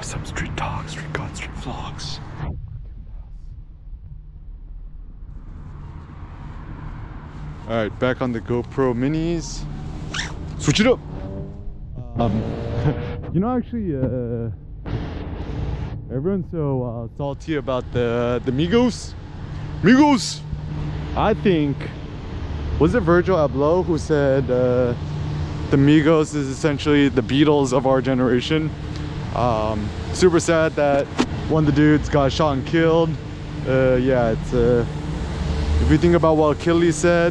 some street talk, street god, street vlogs. All right, back on the GoPro minis. Switch it up. You know, actually, everyone's so salty about the Migos. Migos. I think, was it Virgil Abloh who said the Migos is essentially the Beatles of our generation? Super sad that one of the dudes got shot and killed. Yeah, it's if you think about what Achilles said.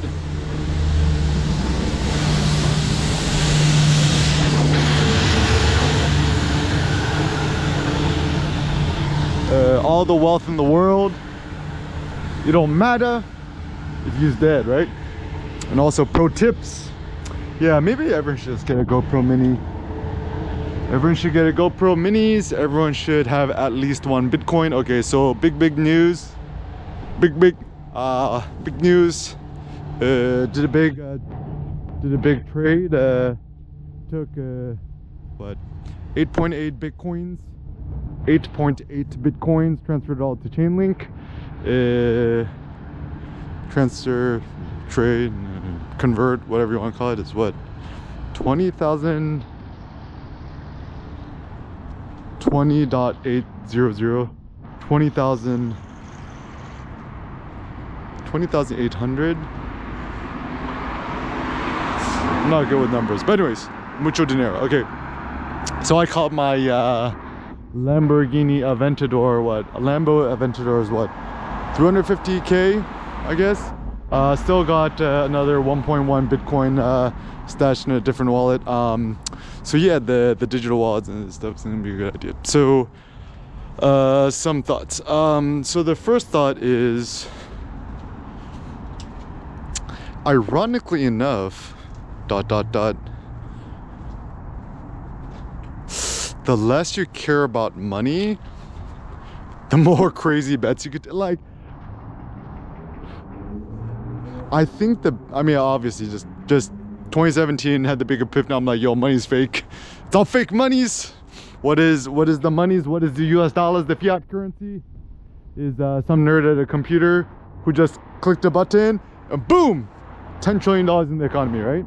All the wealth in the world, it don't matter if you're dead, right? And also pro tips. Yeah, maybe everyone should just get a GoPro mini. Everyone should get a GoPro minis. Everyone should have at least one Bitcoin. Okay, so big news. Big news. Did a big trade. Took what? 8.8 Bitcoins. 8.8 Bitcoins, transferred it all to Chainlink. Transfer, trade, convert, whatever you want to call it, is what? 20,000, 20.800, 20,000, 20,800. I'm not good with numbers, but anyways, mucho dinero. Okay, so I called my Lamborghini Aventador. What a Lambo Aventador is what, 350k, I guess. Still got another 1.1 Bitcoin stashed in a different wallet. So yeah, the digital wallets and stuff is gonna be a good idea. So some thoughts. So the first thought is, ironically enough, the less you care about money, the more crazy bets you could like. I think I mean, obviously just 2017 had the big epiphany. I'm like, yo, money's fake. It's all fake monies. What is the monies? What is the US dollars? The fiat currency is some nerd at a computer who just clicked a button and boom, $10 trillion in the economy, right?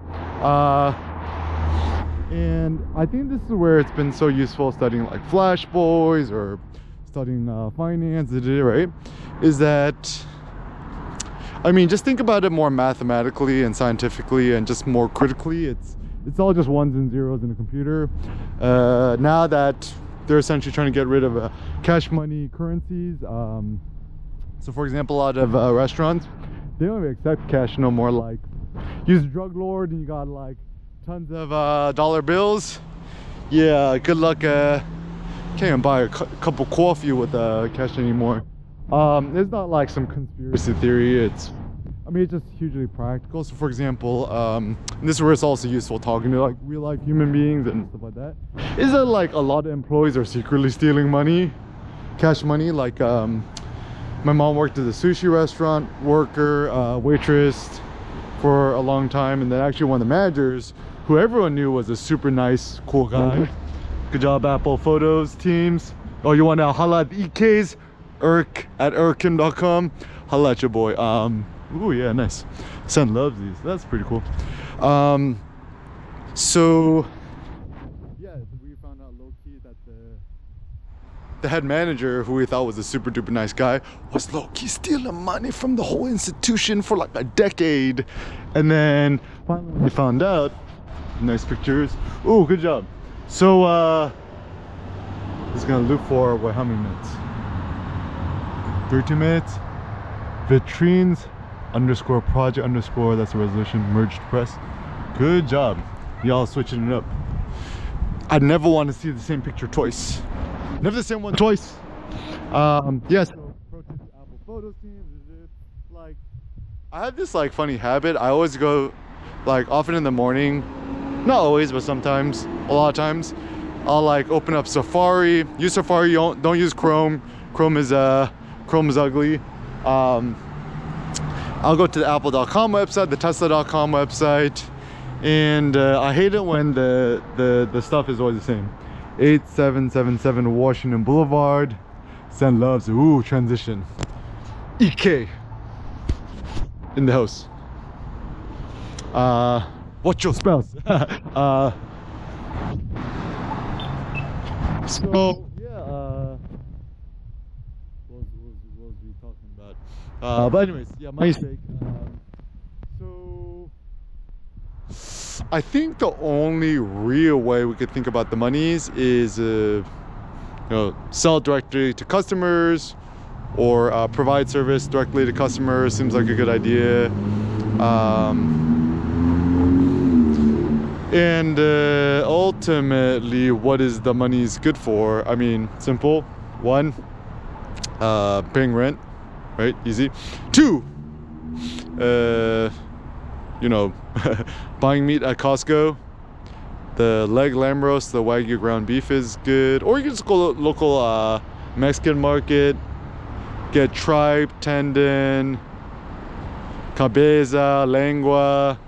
And I think this is where it's been so useful studying like Flash Boys or studying finance, right? Is that, I mean, just think about it more mathematically and scientifically and just more critically. It's all just ones and zeros in a computer. Now that they're essentially trying to get rid of cash money currencies. So for example, a lot of restaurants, they don't even accept cash no more. Like, use a drug lord and you got like tons of dollar bills. Yeah, good luck. Can't even buy a cup of coffee with cash anymore. It's not like some conspiracy theory. It's just hugely practical. So for example, and this is where it's also useful talking to like real life human beings and stuff like that, is that like a lot of employees are secretly stealing money, cash money. Like my mom worked at a sushi restaurant, waitress for a long time, and then actually one of the managers, who everyone knew was a super nice, cool guy. Good job, Apple Photos teams. Oh, you want to holla at the EKs? Eric@erickim.com. Holla at your boy. Ooh, yeah, nice. Son loves these. That's pretty cool. So yeah, we found out low-key that the head manager, who we thought was a super duper nice guy, was low-key stealing money from the whole institution for like a decade. And then finally we found out. Nice pictures. Oh, good job. So just gonna loop for what, how many minutes? 13 minutes. Vitrines _project_ that's the resolution, merged press. Good job, y'all switching it up. I never want to see the same picture twice. Never the same one twice. Yes. So, pro tip to Apple Photos team. Like, I have this like funny habit. I always go like often in the morning. Not always, but sometimes, a lot of times, I'll like open up Safari. Use Safari. Don't use Chrome. Chrome is ugly. I'll go to the Apple.com website, the Tesla.com website, and I hate it when the stuff is always the same. 8777 Washington Boulevard. Send loves. Ooh, transition. EK in the house. What's your spouse? So yeah, what was we talking about? But anyways, yeah, my mistake. So I think the only real way we could think about the monies is you know, sell directly to customers, or provide service directly to customers. Seems like a good idea. And ultimately, what is the money's good for? I mean, simple. One, paying rent, right? Easy. Two, you know, buying meat at Costco. The leg lamb roast, the Wagyu ground beef is good. Or you can just go to local Mexican market, get tripe, tendon, cabeza, lengua,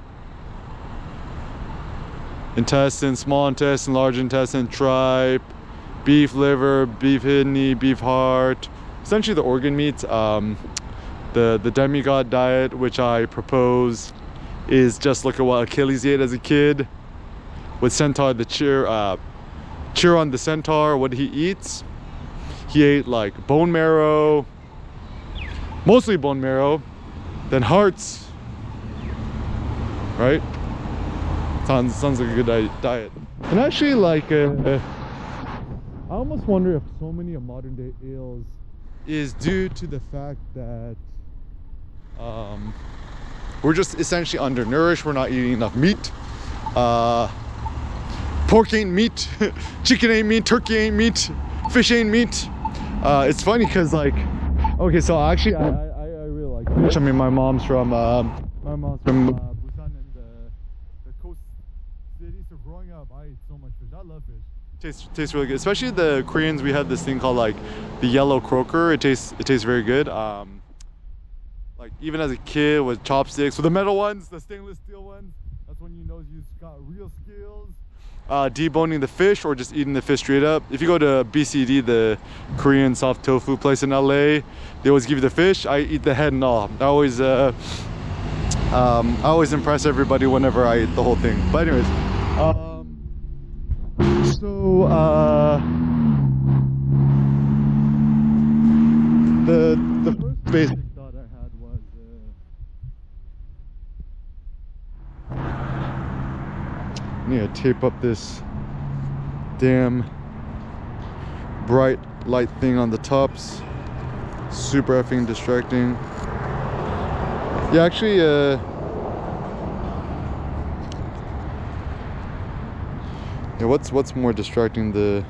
intestine, small intestine, large intestine, tripe, beef liver, beef kidney, beef heart, essentially the organ meats. The demigod diet, which I propose, is just look at what Achilles ate as a kid with Centaur, the Chiron the Centaur. What he eats, he ate like bone marrow, mostly bone marrow, then hearts, right? Sounds like a good diet. And actually, like, I almost wonder if so many of modern day ills is due to the fact that we're just essentially undernourished. We're not eating enough meat. Pork ain't meat, chicken ain't meat, turkey ain't meat, fish ain't meat. It's funny because, like, okay, so actually I really like fish. I mean, my mom's from Busan and the coast city, so growing up I ate so much fish. I love fish. Tastes really good, especially the Koreans. We have this thing called like the yellow croaker. It tastes very good. Like even as a kid with chopsticks, with the metal ones, the stainless steel ones, that's when you know you've got real skills. Deboning the fish or just eating the fish straight up. If you go to BCD, the Korean soft tofu place in LA, they always give you the fish. I eat the head and all. I always impress everybody whenever I eat the whole thing. But anyways, the first basic thought I had was I need to tape up this damn bright light thing on the tops. Super effing distracting. Yeah, actually, yeah, what's more distracting, the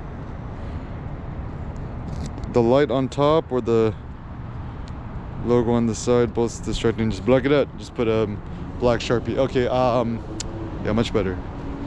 light on top or the logo on the side? Both distracting. Just black it out. Just put a black Sharpie. Okay. Yeah, much better.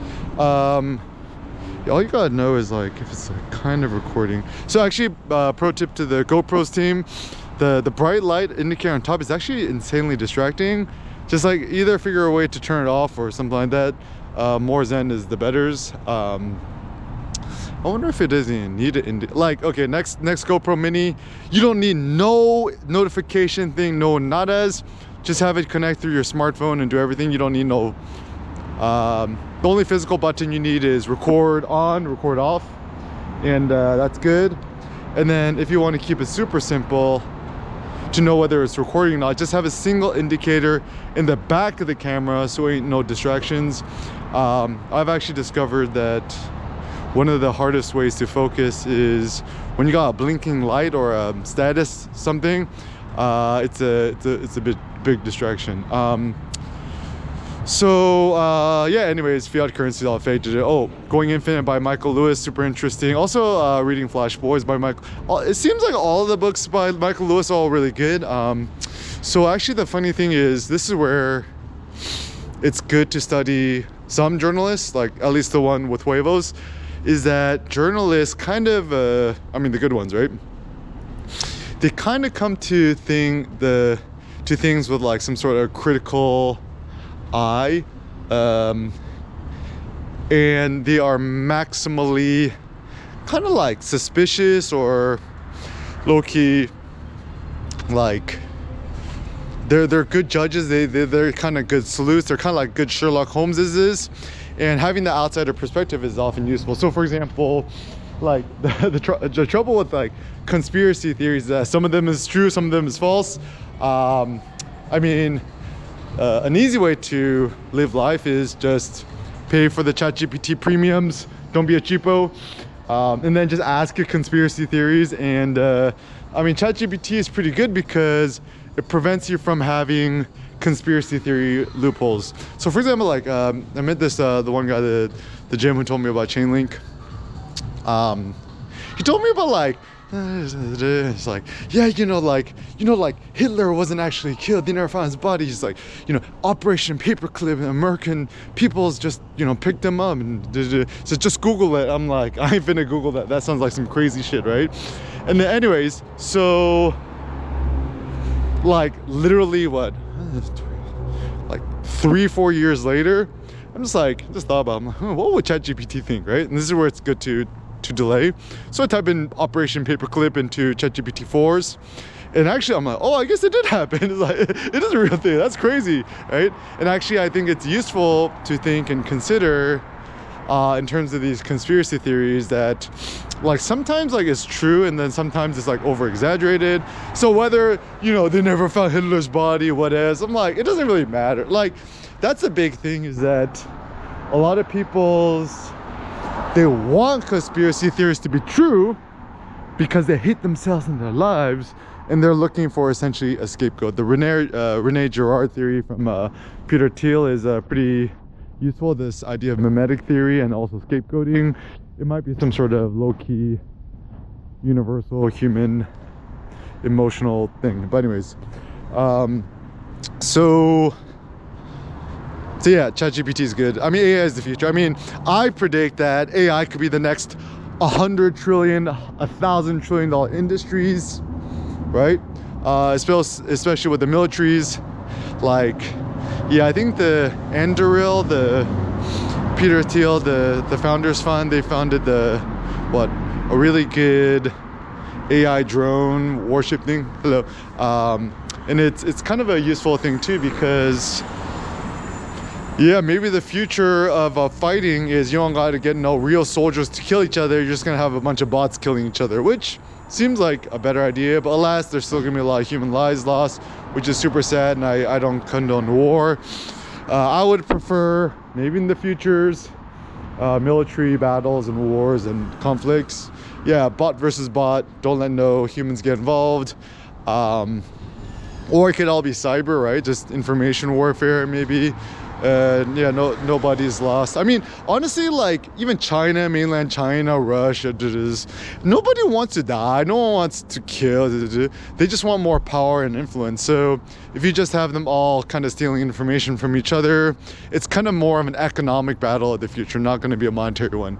Yeah, all you gotta know is like if it's like kind of recording. So actually, pro tip to the GoPros team, the bright light indicator on top is actually insanely distracting. Just like either figure a way to turn it off or something like that. More zen is the betters. I wonder if it doesn't need it. Like, okay, next GoPro Mini, you don't need no notification thing, no nadas. Just have it connect through your smartphone and do everything. You don't need no. The only physical button you need is record on, record off, and that's good. And then if you want to keep it super simple to know whether it's recording or not, just have a single indicator in the back of the camera so ain't no distractions. I've actually discovered that one of the hardest ways to focus is when you got a blinking light or a status something. It's a big distraction. Yeah, anyways, fiat currency all faded. Oh, Going Infinite by Michael Lewis, super interesting. Also reading Flash Boys by Michael. It seems like all of the books by Michael Lewis are all really good. So actually the funny thing is, this is where it's good to study some journalists, like at least the one with Huevos, is that journalists kind of, I mean the good ones, right? They kind of come to things with like some sort of critical eye, and they are maximally kind of like suspicious or low-key, like they're good judges. They're kind of good sleuths. They're kind of like good Sherlock Holmeses, and having the outsider perspective is often useful. So for example, like the trouble with like conspiracy theories is that some of them is true, some of them is false. I mean, an easy way to live life is just pay for the ChatGPT premiums. Don't be a cheapo, and then just ask your conspiracy theories. And I mean, ChatGPT is pretty good because it prevents you from having conspiracy theory loopholes. So for example, like I met this the one guy at the gym who told me about Chainlink. He told me about like it's like, yeah, like Hitler wasn't actually killed. They never found his body. He's like, Operation Paperclip, American peoples just picked him up, and so just Google it. I'm like, I ain't finna Google that. That sounds like some crazy shit, right? And then anyways, so like literally what, like 3-4 years later, I'm just thought about it. I'm like, what would ChatGPT think, right? And this is where it's good to delay. So I type in Operation Paperclip into ChatGPT 4s, and actually I'm like, oh, I guess it did happen. It's like, it is a real thing. That's crazy, right? And actually I think it's useful to think and consider in terms of these conspiracy theories that like sometimes like it's true, and then sometimes it's like over exaggerated. So whether they never found Hitler's body, what else, I'm like, it doesn't really matter. Like that's a big thing, is that a lot of they want conspiracy theories to be true because they hate themselves in their lives, and they're looking for essentially a scapegoat. The Rene Girard theory from Peter Thiel is pretty useful. This idea of mimetic theory and also scapegoating. It might be some sort of low-key universal human emotional thing. But anyways, so yeah, ChatGPT is good. I mean, AI is the future. I mean, I predict that AI could be the next 100 trillion, 1,000 trillion dollar industries, right? Especially with the militaries. Like, yeah, I think the Anduril, the Peter Thiel, the Founders Fund, they founded a really good AI drone warship thing. Hello. And it's kind of a useful thing too, because yeah, maybe the future of fighting is you don't got to get no real soldiers to kill each other. You're just gonna have a bunch of bots killing each other, which seems like a better idea. But alas, there's still gonna be a lot of human lives lost, which is super sad, and I don't condone war. I would prefer maybe in the futures military battles and wars and conflicts. Yeah, bot versus bot. Don't let no humans get involved. Or it could all be cyber, right? Just information warfare, maybe. Yeah, nobody's lost. I mean, honestly, like even China, mainland China, Russia, nobody wants to die. No one wants to kill. They just want more power and influence. So if you just have them all kind of stealing information from each other, it's kind of more of an economic battle of the future, not going to be a monetary one.